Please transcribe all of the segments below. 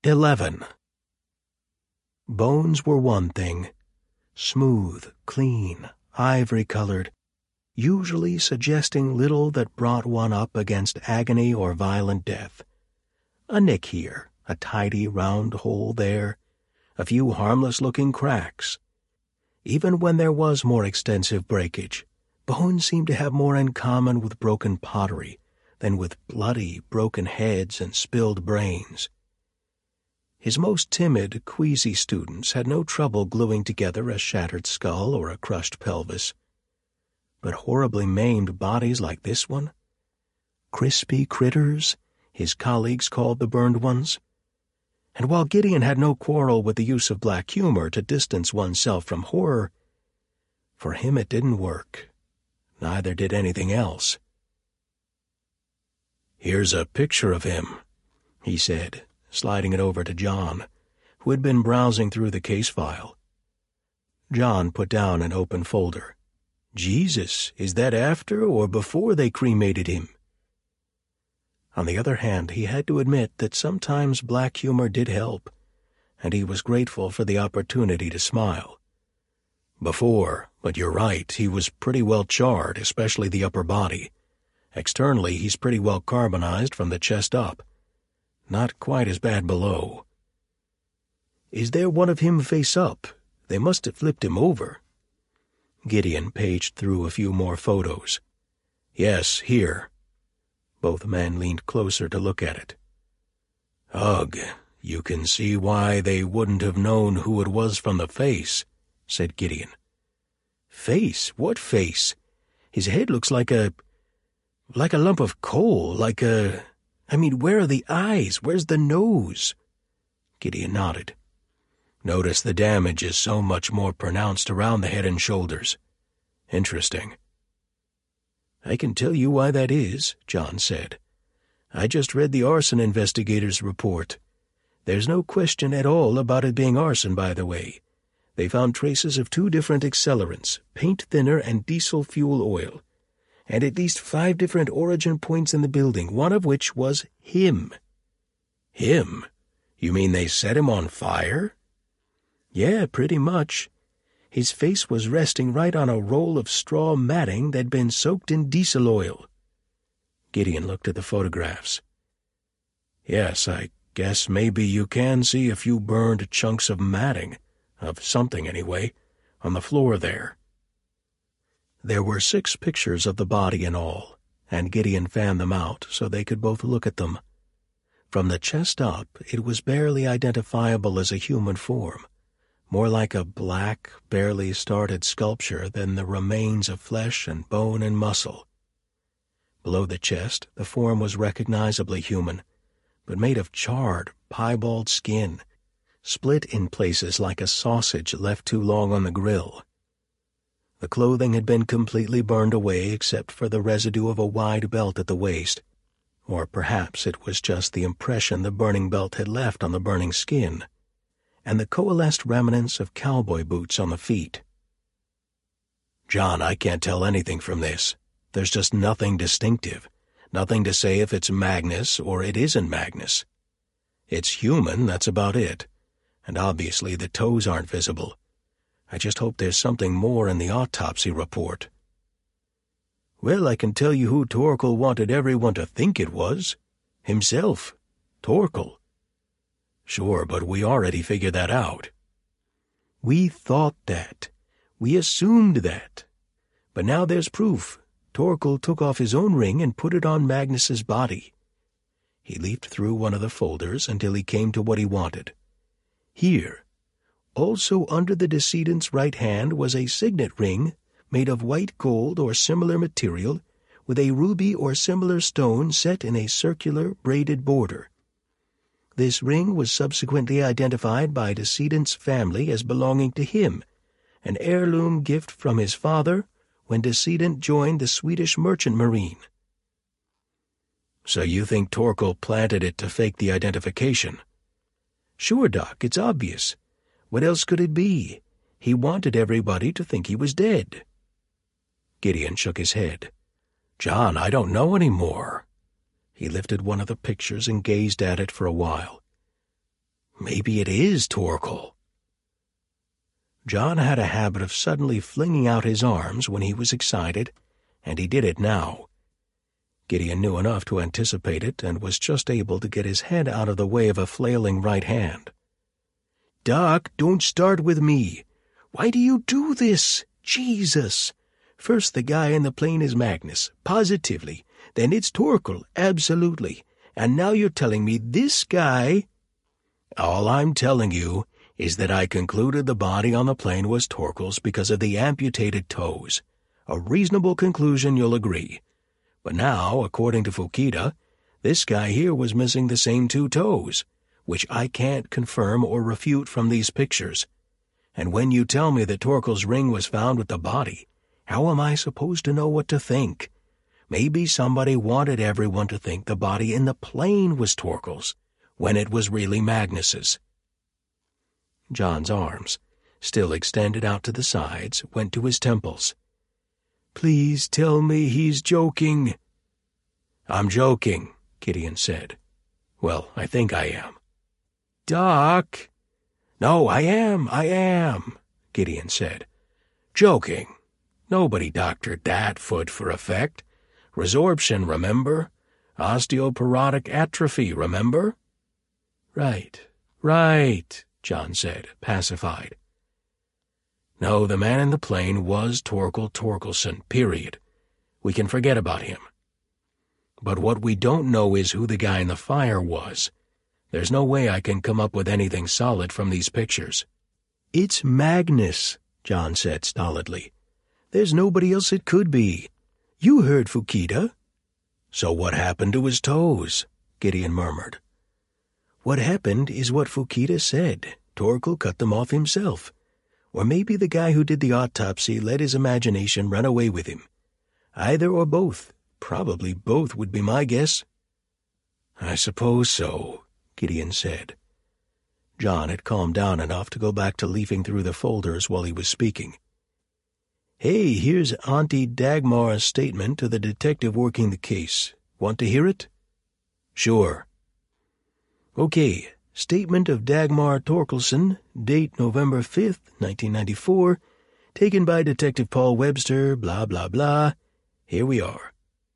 11. Bones were one thing, smooth, clean, ivory-colored, usually suggesting little that brought one up against agony or violent death. A nick here, a tidy round hole there, a few harmless-looking cracks. Even when there was more extensive breakage, bones seemed to have more in common with broken pottery than with bloody, broken heads and spilled brains. His most timid, queasy students had no trouble gluing together a shattered skull or a crushed pelvis. But horribly maimed bodies like this one? Crispy critters, his colleagues called the burned ones. And while Gideon had no quarrel with the use of black humor to distance oneself from horror, for him it didn't work. Neither did anything else. "Here's a picture of him," he said, sliding it over to John, who had been browsing through the case file. John put down an open folder. "Jesus, is that after or before they cremated him?" On the other hand, he had to admit that sometimes black humor did help, and he was grateful for the opportunity to smile. "Before, but you're right, he was pretty well charred, especially the upper body. Externally, he's pretty well carbonized from the chest up. Not quite as bad below." "Is there one of him face up? They must have flipped him over." Gideon paged through a few more photos. "Yes, here." Both men leaned closer to look at it. "Ugh, you can see why they wouldn't have known who it was from the face," said Gideon. "Face? What face? His head looks like a lump of coal, where are the eyes? Where's the nose?" Gideon nodded. "Notice the damage is so much more pronounced around the head and shoulders. Interesting." "I can tell you why that is," John said. "I just read the arson investigator's report. There's no question at all about it being arson, by the way. They found traces of 2 different accelerants, paint thinner and diesel fuel oil, and at least 5 different origin points in the building, one of which was him." "Him? You mean they set him on fire?" "Yeah, pretty much. His face was resting right on a roll of straw matting that'd been soaked in diesel oil." Gideon looked at the photographs. "Yes, I guess maybe you can see a few burned chunks of matting, of something anyway, on the floor there." There were 6 pictures of the body in all, and Gideon fanned them out so they could both look at them. From the chest up, it was barely identifiable as a human form, more like a black, barely started sculpture than the remains of flesh and bone and muscle. Below the chest, the form was recognizably human, but made of charred, piebald skin, split in places like a sausage left too long on the grill. The clothing had been completely burned away except for the residue of a wide belt at the waist, or perhaps it was just the impression the burning belt had left on the burning skin, and the coalesced remnants of cowboy boots on the feet. "John, I can't tell anything from this. There's just nothing distinctive, nothing to say if it's Magnus or it isn't Magnus. It's human, that's about it, and obviously the toes aren't visible. I just hope there's something more in the autopsy report." "Well, I can tell you who Torkel wanted everyone to think it was. Himself. Torkel." "Sure, but we already figured that out." "We thought that. We assumed that. But now there's proof. Torkel took off his own ring and put it on Magnus's body." He leafed through one of the folders until he came to what he wanted. "Here. Also under the decedent's right hand was a signet ring made of white gold or similar material with a ruby or similar stone set in a circular braided border. This ring was subsequently identified by decedent's family as belonging to him, an heirloom gift from his father when decedent joined the Swedish Merchant Marine." "So you think Torkel planted it to fake the identification?" "Sure, Doc, it's obvious. What else could it be? He wanted everybody to think he was dead." Gideon shook his head. "John, I don't know any more." He lifted one of the pictures and gazed at it for a while. Maybe it is Torkel. John had a habit of suddenly flinging out his arms when he was excited, and he did it now. Gideon knew enough to anticipate it and was just able to get his head out of the way of a flailing right hand. "Doc, don't start with me. Why do you do this? Jesus! First the guy in the plane is Magnus, positively. Then it's Torkel, absolutely. And now you're telling me this guy—" "All I'm telling you is that I concluded the body on the plane was Torkel's because of the amputated toes. A reasonable conclusion, you'll agree. But now, according to Fukita, this guy here was missing the same 2 toes, which I can't confirm or refute from these pictures. And when you tell me that Torkel's ring was found with the body, how am I supposed to know what to think? Maybe somebody wanted everyone to think the body in the plane was Torkel's, when it was really Magnus's." John's arms, still extended out to the sides, went to his temples. "Please tell me he's joking." "I'm joking," Gideon said. "Well, I think I am." "Doc." "No, I am," Gideon said. "Joking. Nobody doctored that foot for effect. Resorption, remember? Osteoporotic atrophy, remember?" Right, John said, pacified. "No, the man in the plane was Torkel Torkelson, period. We can forget about him. But what we don't know is who the guy in the fire was. There's no way I can come up with anything solid from these pictures." "It's Magnus," John said stolidly. "There's nobody else it could be. You heard Fukita." "So what happened to his toes?" Gideon murmured. "What happened is what Fukita said. Torkel cut them off himself. Or maybe the guy who did the autopsy let his imagination run away with him. Either or both. Probably both would be my guess." "I suppose so," Gideon said. John had calmed down enough to go back to leafing through the folders while he was speaking. "Hey, here's Auntie Dagmar's statement to the detective working the case. Want to hear it?" "Sure." "Okay, statement of Dagmar Torkelson, date November 5th, 1994, taken by Detective Paul Webster, blah, blah, blah. Here we are.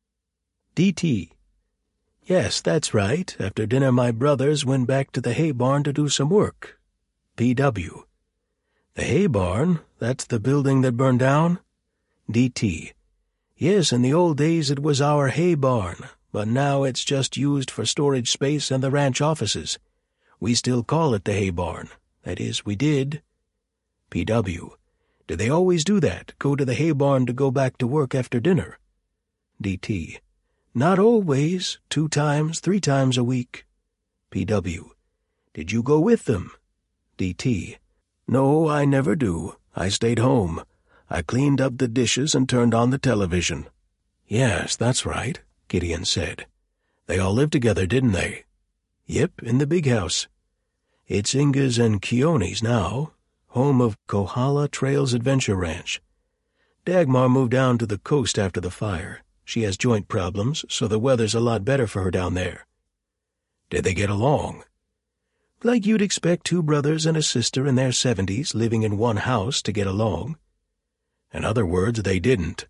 DT. Yes, that's right. After dinner my brothers went back to the hay barn to do some work. PW. The hay barn? That's the building that burned down? DT. Yes, in the old days it was our hay barn, but now it's just used for storage space and the ranch offices. We still call it the hay barn. That is, we did. PW. Do they always do that, go to the hay barn to go back to work after dinner? DT. Not always, 2 times, 3 times a week. PW. Did you go with them? DT. No, I never do. I stayed home. I cleaned up the dishes and turned on the television. Yes, that's right, Gideon said. They all lived together, didn't they? Yep, in the big house. It's Inga's and Keone's now, home of Kohala Trails Adventure Ranch. Dagmar moved down to the coast after the fire. She has joint problems, so the weather's a lot better for her down there. Did they get along? Like you'd expect 2 brothers and a sister in their 70s living in one house to get along. In other words, they didn't.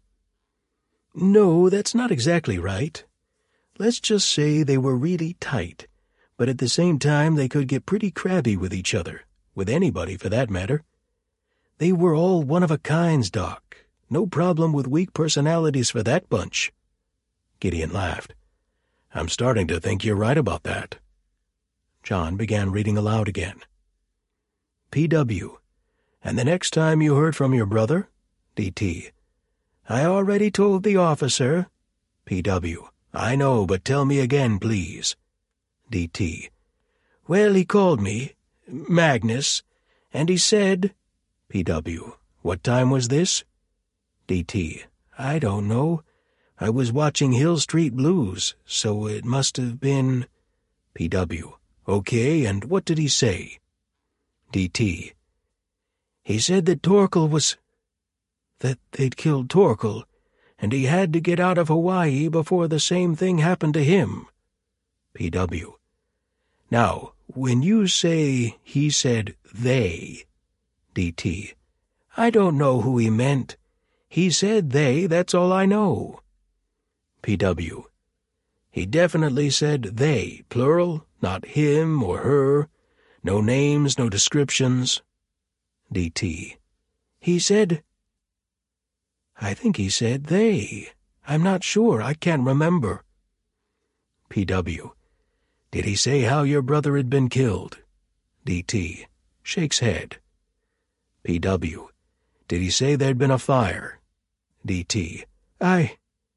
No, that's not exactly right. Let's just say they were really tight, but at the same time they could get pretty crabby with each other, with anybody for that matter. They were all one-of-a-kinds, Doc. No problem with weak personalities for that bunch. Gideon laughed. I'm starting to think you're right about that. John began reading aloud again. PW. And the next time you heard from your brother? DT. I already told the officer. PW. I know, but tell me again, please. DT. Well, he called me, Magnus, and he said... PW. What time was this? DT. I don't know. I was watching Hill Street Blues, so it must have been... PW. Okay, and what did he say? DT. He said that Torkel was... that they'd killed Torkel, and he had to get out of Hawaii before the same thing happened to him. PW. Now, When you say he said they, D.T., I don't know who he meant. He said they, that's all I know. P.W. He definitely said they, plural, not him or her. No names, no descriptions. D.T. He said... I think he said they. I'm not sure. I can't remember. P.W. Did he say how your brother had been killed? D.T. Shakes head. P.W. Did he say there'd been a fire? D.T. I'm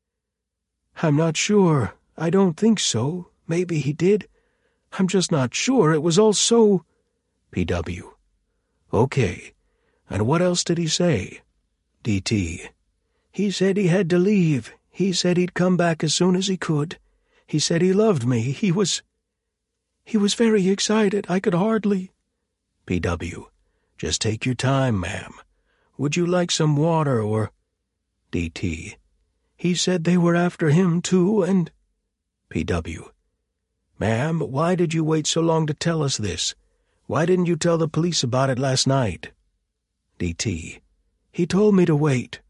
not sure. I don't think so. Maybe he did. I'm just not sure. It was all so... P.W. Okay. And what else did he say? D.T. He said he had to leave. He said he'd come back as soon as he could. He said he loved me. He was very excited. I could hardly... P.W. Just take your time, ma'am. Would you like some water or... D.T. He said they were after him, too, and... P.W. Ma'am, why did you wait so long to tell us this? Why didn't you tell the police about it last night? D.T. He told me to wait.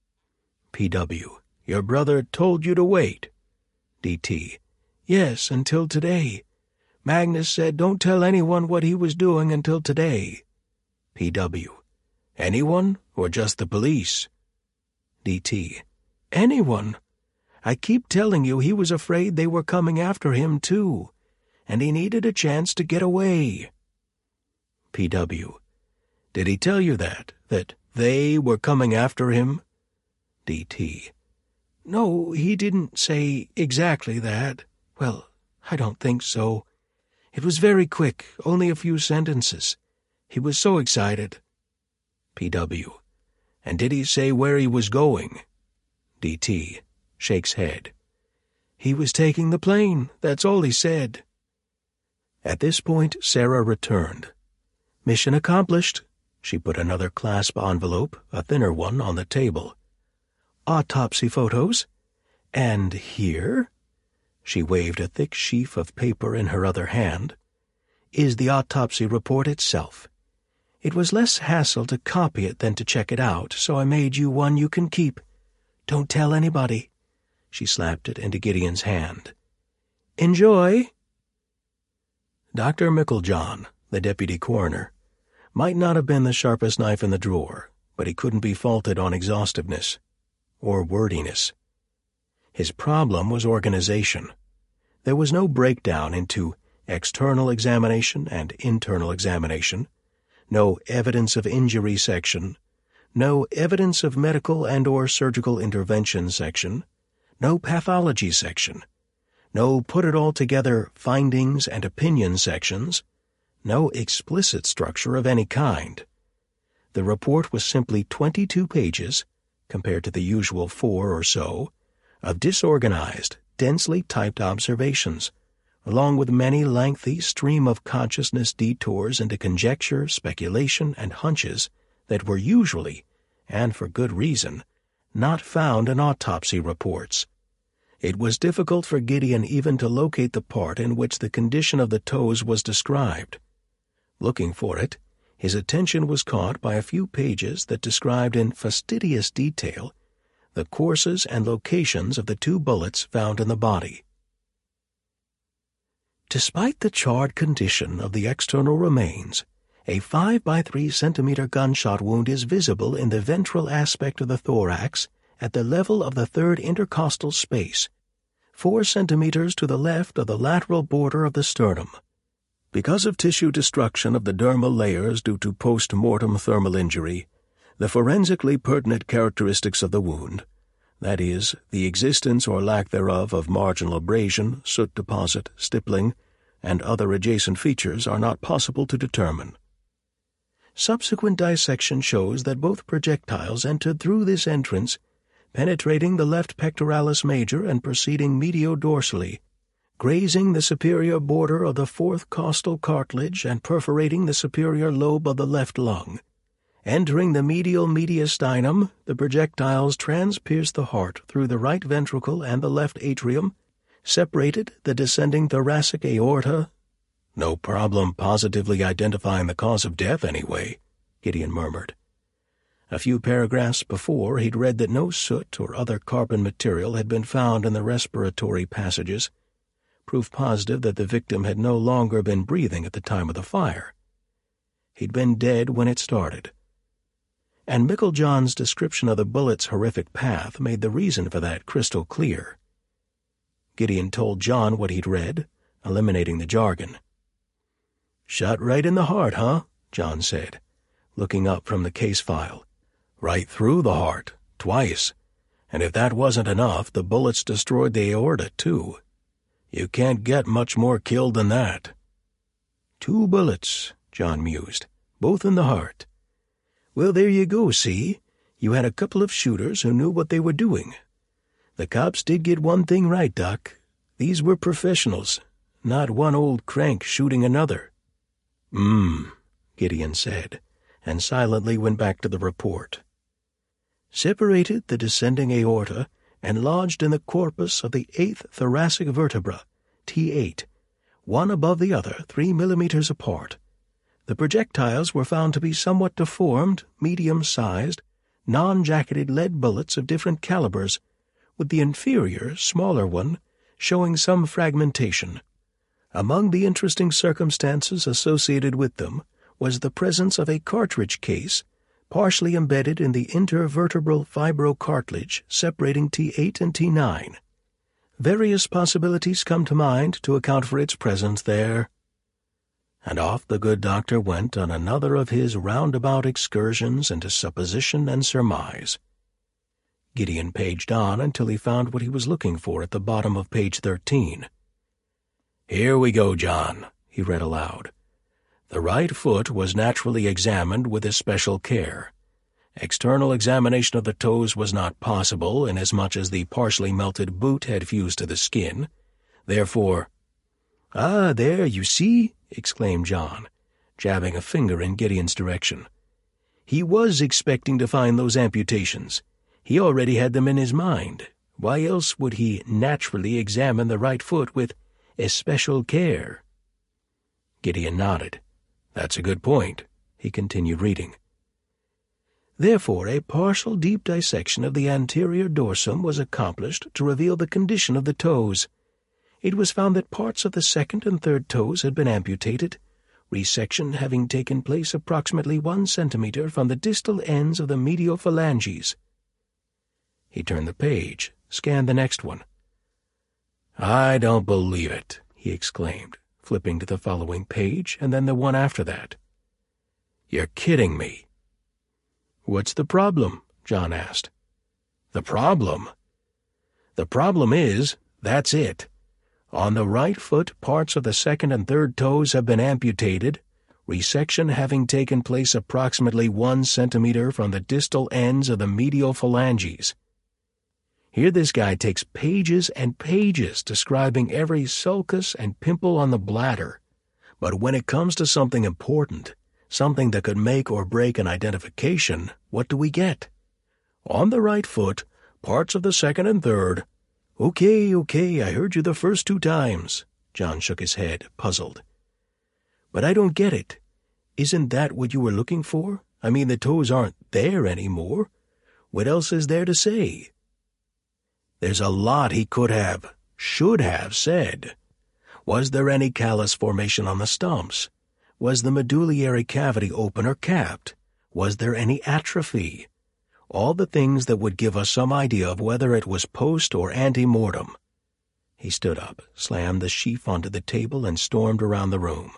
P.W. Your brother told you to wait? D.T. Yes, until today. Magnus said don't tell anyone what he was doing until today. P.W. Anyone, or just the police? D.T. Anyone. I keep telling you he was afraid they were coming after him, too, and he needed a chance to get away. P.W. Did he tell you that they were coming after him? D.T. No, he didn't say exactly that. Well, I don't think so. It was very quick, only a few sentences. He was so excited. P.W. And did he say where he was going? D.T. Shakes head. He was taking the plane, that's all he said. At this point, Sarah returned. Mission accomplished. She put another clasp envelope, a thinner one, on the table. Autopsy photos. And here, she waved a thick sheaf of paper in her other hand, is the autopsy report itself. It was less hassle to copy it than to check it out, so I made you one you can keep. Don't tell anybody. She slapped it into Gideon's hand. Enjoy. Dr. Micklejohn, the deputy coroner, might not have been the sharpest knife in the drawer, but he couldn't be faulted on exhaustiveness or wordiness. His problem was organization. There was no breakdown into external examination and internal examination, no evidence of injury section, no evidence of medical and or surgical intervention section, no pathology section, no put-it-all-together findings and opinion sections, no explicit structure of any kind. The report was simply 22 pages, compared to the usual 4 or so, of disorganized, densely typed observations, along with many lengthy stream-of-consciousness detours into conjecture, speculation, and hunches that were usually, and for good reason, not found in autopsy reports. It was difficult for Gideon even to locate the part in which the condition of the toes was described. Looking for it, his attention was caught by a few pages that described in fastidious detail the courses and locations of the 2 bullets found in the body. Despite the charred condition of the external remains, a 5 by 3 centimeter gunshot wound is visible in the ventral aspect of the thorax at the level of the 3rd intercostal space, 4 centimeters to the left of the lateral border of the sternum. Because of tissue destruction of the dermal layers due to post-mortem thermal injury, the forensically pertinent characteristics of the wound, that is, the existence or lack thereof of marginal abrasion, soot deposit, stippling, and other adjacent features are not possible to determine. Subsequent dissection shows that both projectiles entered through this entrance, penetrating the left pectoralis major and proceeding mediodorsally, grazing the superior border of the 4th costal cartilage and perforating the superior lobe of the left lung. Entering the medial mediastinum, the projectiles transpierced the heart through the right ventricle and the left atrium, separated the descending thoracic aorta, No problem positively identifying the cause of death, anyway, Gideon murmured. A few paragraphs before, he'd read that no soot or other carbon material had been found in the respiratory passages, proof positive that the victim had no longer been breathing at the time of the fire. He'd been dead when it started. And Meiklejohn's description of the bullet's horrific path made the reason for that crystal clear. Gideon told John what he'd read, eliminating the jargon. "Shot right in the heart, huh?" John said, looking up from the case file. "Right through the heart, twice. And if that wasn't enough, the bullets destroyed the aorta, too. You can't get much more killed than that." "2 bullets," John mused, "both in the heart. Well, there you go, see? You had a couple of shooters who knew what they were doing. The cops did get one thing right, Doc. These were professionals, not one old crank shooting another." Gideon said, and silently went back to the report. "Separated the descending aorta and lodged in the corpus of the 8th thoracic vertebra, T8, one above the other 3 millimeters apart. The projectiles were found to be somewhat deformed, medium-sized, non-jacketed lead bullets of different calibers, with the inferior, smaller one showing some fragmentation. Among the interesting circumstances associated with them was the presence of a cartridge case partially embedded in the intervertebral fibrocartilage separating T8 and T9. Various possibilities come to mind to account for its presence there." And off the good doctor went on another of his roundabout excursions into supposition and surmise. Gideon paged on until he found what he was looking for at the bottom of page 13. "Here we go, John," he read aloud. "The right foot was naturally examined with especial care. External examination of the toes was not possible, inasmuch as the partially melted boot had fused to the skin. Therefore—" "Ah, there, you see," exclaimed John, jabbing a finger in Gideon's direction. "He was expecting to find those amputations. He already had them in his mind. Why else would he naturally examine the right foot with especial care?" Gideon nodded. "That's a good point." He continued reading. "Therefore, a partial deep dissection of the anterior dorsum was accomplished to reveal the condition of the toes. It was found that parts of the second and third toes had been amputated, resection having taken place approximately 1 centimeter from the distal ends of the medial phalanges." He turned the page, scanned the next one. "I don't believe it," he exclaimed, flipping to the following page and then the one after that. "You're kidding me." "What's the problem?" John asked. "The problem? The problem is, that's it. On the right foot, parts of the second and third toes have been amputated, resection having taken place approximately 1 centimeter from the distal ends of the medial phalanges. Here this guy takes pages and pages describing every sulcus and pimple on the bladder, but when it comes to something important, something that could make or break an identification, what do we get? On the right foot, parts of the second and third. Okay, I heard you the first 2 times. John shook his head, puzzled. "But I don't get it. Isn't that what you were looking for? I mean, the toes aren't there anymore. What else is there to say?" "There's a lot he could have, should have said. Was there any callus formation on the stumps? Was the medullary cavity open or capped? Was there any atrophy? All the things that would give us some idea of whether it was post or ante-mortem." He stood up, slammed the sheaf onto the table, and stormed around the room.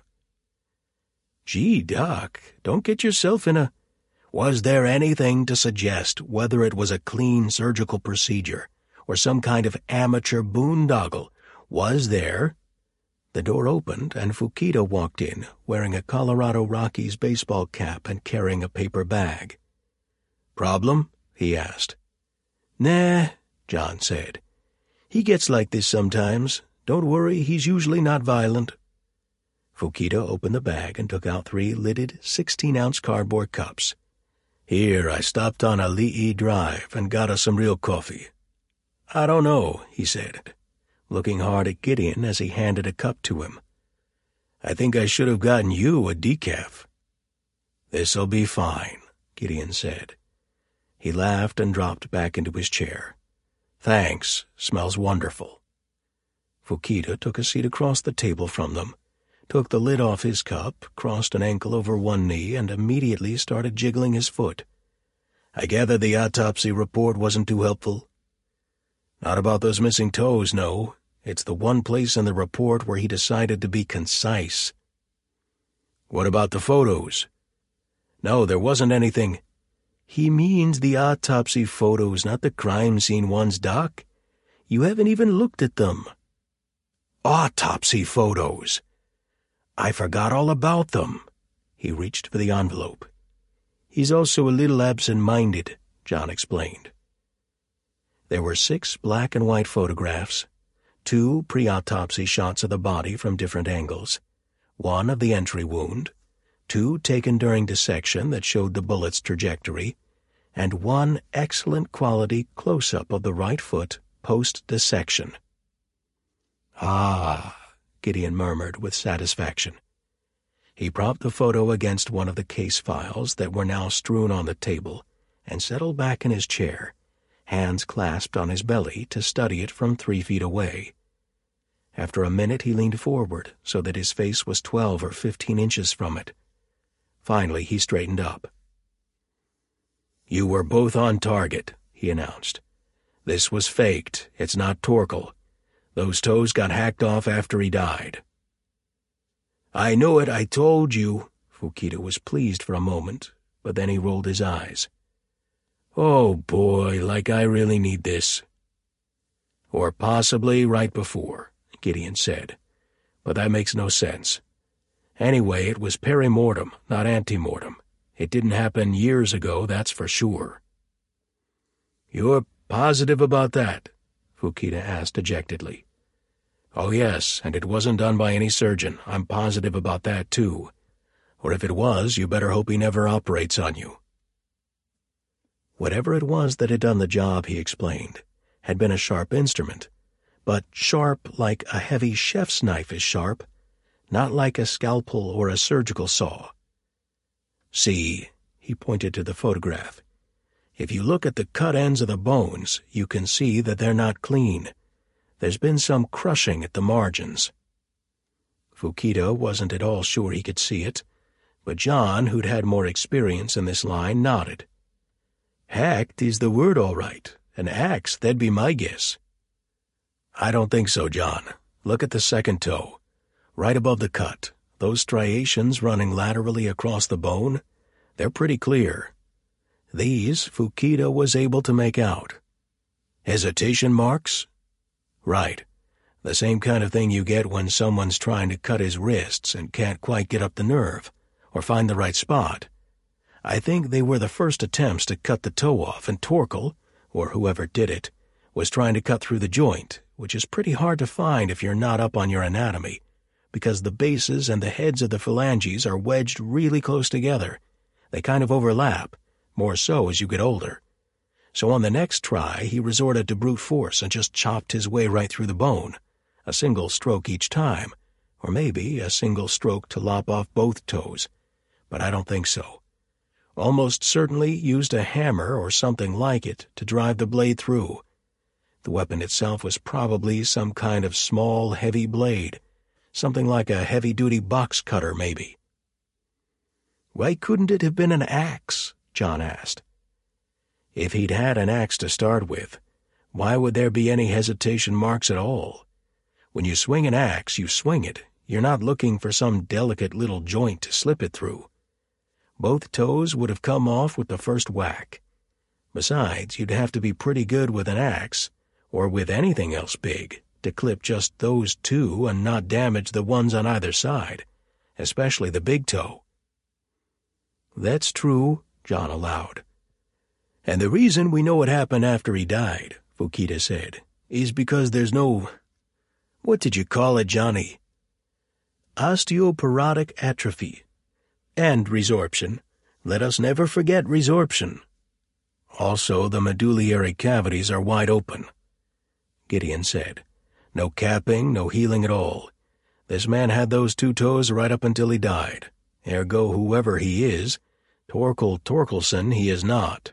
"Gee, Doc, don't get yourself in a—" "Was there anything to suggest whether it was a clean surgical procedure or some kind of amateur boondoggle? Was there—" The door opened, and Fukita walked in, wearing a Colorado Rockies baseball cap and carrying a paper bag. "Problem?" he asked. "Nah," John said. "He gets like this sometimes. Don't worry, he's usually not violent." Fukita opened the bag and took out 3 lidded 16-ounce cardboard cups. "Here, I stopped on a Le'i Drive and got us some real coffee." "I don't know," he said, looking hard at Gideon as he handed a cup to him. I think I should have gotten you a decaf." "This'll be fine," Gideon said. He laughed and dropped back into his chair. "Thanks. Smells wonderful." Fukita took a seat across the table from them, took the lid off his cup, crossed an ankle over one knee, and immediately started jiggling his foot. "I gather the autopsy report wasn't too helpful?" "Not about those missing toes, no. It's the one place in the report where he decided to be concise." "What about the photos?" "No, there wasn't anything." "He means the autopsy photos, not the crime scene ones, Doc. You haven't even looked at them." "Autopsy photos! I forgot all about them." He reached for the envelope. "He's also a little absent-minded," John explained. There were 6 black and white photographs, 2 pre-autopsy shots of the body from different angles, 1 of the entry wound, 2 taken during dissection that showed the bullet's trajectory, and 1 excellent quality close-up of the right foot post-dissection. "Ah," Gideon murmured with satisfaction. He propped the photo against one of the case files that were now strewn on the table and settled back in his chair, hands clasped on his belly, to study it from 3 feet away. After a minute he leaned forward so that his face was 12 or 15 inches from it. Finally he straightened up. "You were both on target," he announced. "This was faked. It's not Torkel. Those toes got hacked off after he died." "I knew it, I told you." Fukita was pleased for a moment, but then he rolled his eyes. "Oh boy, like I really need this." "Or possibly right before," Gideon said. "But that makes no sense. Anyway, it was peri-mortem, not ante-mortem. It didn't happen years ago, that's for sure." "You're positive about that?" Fukita asked dejectedly. "Oh yes, and it wasn't done by any surgeon. I'm positive about that too. Or if it was, you better hope he never operates on you." Whatever it was that had done the job, he explained, had been a sharp instrument, but sharp like a heavy chef's knife is sharp, not like a scalpel or a surgical saw. "See," he pointed to the photograph. "If you look at the cut ends of the bones, you can see that they're not clean. There's been some crushing at the margins." Fukita wasn't at all sure he could see it, but John, who'd had more experience in this line, nodded. "Hacked is the word, all right. An axe, that'd be my guess." "I don't think so, John. Look at the second toe. Right above the cut, those striations running laterally across the bone, they're pretty clear. These Fukita was able to make out. Hesitation marks? Right. The same kind of thing you get when someone's trying to cut his wrists and can't quite get up the nerve, or find the right spot. I think they were the first attempts to cut the toe off, and Torkel, or whoever did it, was trying to cut through the joint, which is pretty hard to find if you're not up on your anatomy, because the bases and the heads of the phalanges are wedged really close together. They kind of overlap, more so as you get older. So on the next try, he resorted to brute force and just chopped his way right through the bone, a single stroke each time, or maybe a single stroke to lop off both toes, but I don't think so. Almost certainly used a hammer or something like it to drive the blade through. The weapon itself was probably some kind of small, heavy blade, something like a heavy-duty box cutter, maybe. "Why couldn't it have been an axe?" John asked. "If he'd had an axe to start with, why would there be any hesitation marks at all? When you swing an axe, you swing it. You're not looking for some delicate little joint to slip it through. Both toes would have come off with the first whack. Besides, you'd have to be pretty good with an axe, or with anything else big, to clip just those 2 and not damage the ones on either side, especially the big toe." "That's true," John allowed. "And the reason we know what happened after he died," Fukita said, "is because there's no... What did you call it, Johnny?" "Osteoporotic atrophy. And resorption. Let us never forget resorption. Also, the medullary cavities are wide open," Gideon said. "No capping, no healing at all. This man had those 2 toes right up until he died. Ergo, whoever he is, Torkel Torkelson he is not."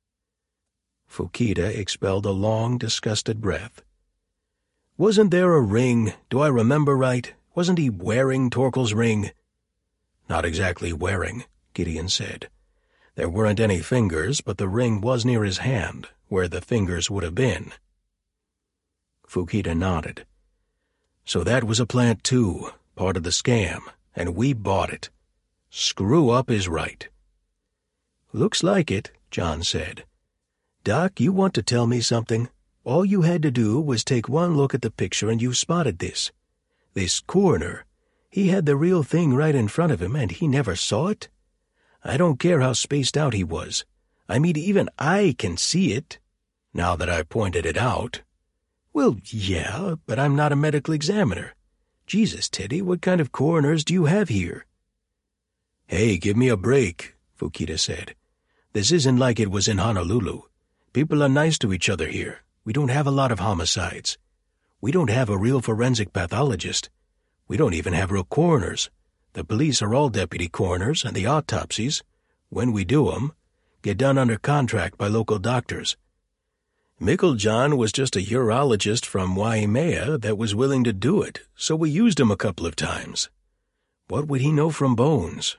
Fukita expelled a long, disgusted breath. "Wasn't there a ring? Do I remember right? Wasn't he wearing Torkel's ring?" "Not exactly wearing," Gideon said. "There weren't any fingers, but the ring was near his hand, where the fingers would have been." Fukita nodded. "So that was a plant too, part of the scam, and we bought it. Screw up is right." "Looks like it," John said. "Doc, you want to tell me something? All you had to do was take one look at the picture and you spotted this. This coroner, he had the real thing right in front of him and he never saw it? I don't care how spaced out he was. I mean, even I can see it, now that I pointed it out." "Well, yeah, but I'm not a medical examiner. Jesus, Teddy, what kind of coroners do you have here?" "Hey, give me a break," Fukita said. "This isn't like it was in Honolulu. People are nice to each other here. We don't have a lot of homicides. We don't have a real forensic pathologist. We don't even have real coroners. The police are all deputy coroners, and the autopsies, when we do 'em, get done under contract by local doctors. Mickeljohn was just a urologist from Waimea that was willing to do it, so we used him a couple of times. What would he know from bones?"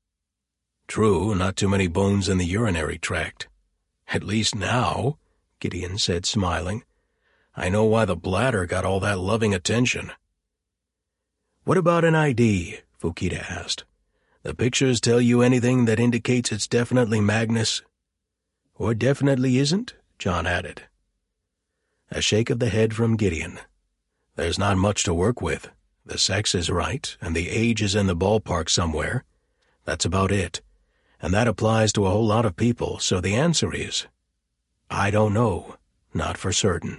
"True, not too many bones in the urinary tract. At least now," Gideon said, smiling. "I know why the bladder got all that loving attention." "What about an ID?" Fukita asked. "The pictures tell you anything that indicates it's definitely Magnus?" "Or definitely isn't?" John added. A shake of the head from Gideon. "There's not much to work with. The sex is right, and the age is in the ballpark somewhere. That's about it. And that applies to a whole lot of people, so the answer is, I don't know, not for certain."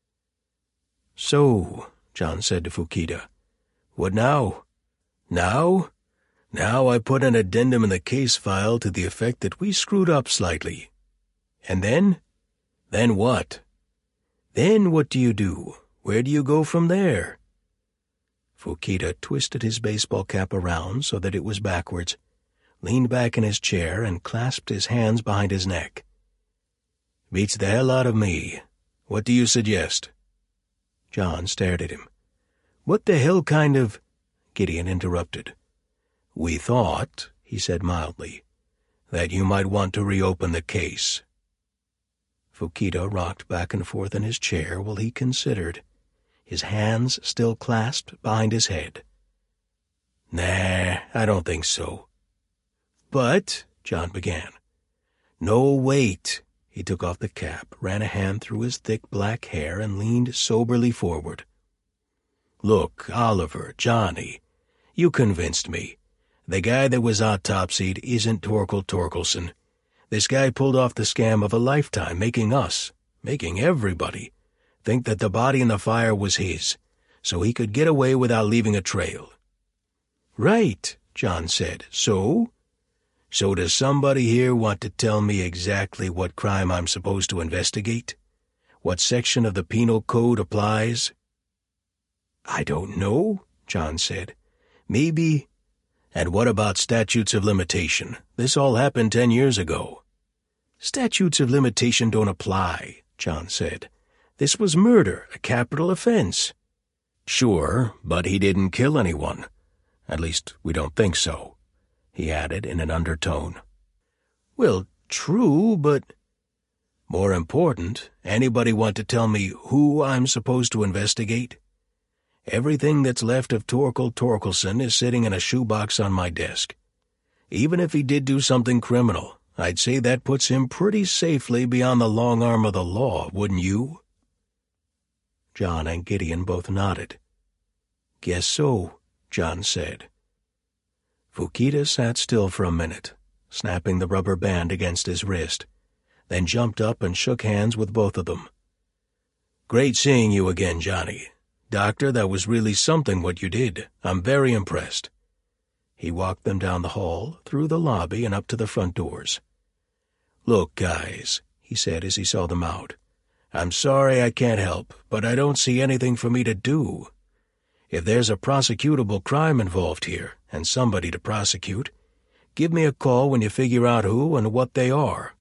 "So," John said to Fukita, "what now?" "Now? Now I put an addendum in the case file to the effect that we screwed up slightly. And then? Then what? Then what do you do? Where do you go from there?" Fukita twisted his baseball cap around so that it was backwards, leaned back in his chair, and clasped his hands behind his neck. "Beats the hell out of me. What do you suggest?" John stared at him. "What the hell kind of—" Gideon interrupted. "We thought," he said mildly, "that you might want to reopen the case." Fukita rocked back and forth in his chair while he considered, his hands still clasped behind his head. "Nah, I don't think so." "But," John began. "No, wait." He took off the cap, ran a hand through his thick black hair, and leaned soberly forward. "Look, Oliver, Johnny, you convinced me. The guy that was autopsied isn't Torkel Torkelson. This guy pulled off the scam of a lifetime, making everybody, think that the body in the fire was his, so he could get away without leaving a trail." "Right," John said. "So does somebody here want to tell me exactly what crime I'm supposed to investigate? What section of the penal code applies?" "I don't know," John said. "Maybe—" "And what about statutes of limitation? This all happened 10 years ago." "Statutes of limitation don't apply," John said. "This was murder, a capital offense." "Sure, but he didn't kill anyone. At least, we don't think so," he added in an undertone. "Well, true, but—" "More important, anybody want to tell me who I'm supposed to investigate? Everything that's left of Torkel Torkelson is sitting in a shoebox on my desk. Even if he did do something criminal, I'd say that puts him pretty safely beyond the long arm of the law, wouldn't you?" John and Gideon both nodded. "Guess so," John said. Fukita sat still for a minute, snapping the rubber band against his wrist, then jumped up and shook hands with both of them. "Great seeing you again, Johnny. Doctor, that was really something what you did. I'm very impressed." He walked them down the hall, through the lobby, and up to the front doors. "Look, guys," he said as he saw them out, "I'm sorry I can't help, but I don't see anything for me to do. If there's a prosecutable crime involved here, and somebody to prosecute, give me a call when you figure out who and what they are.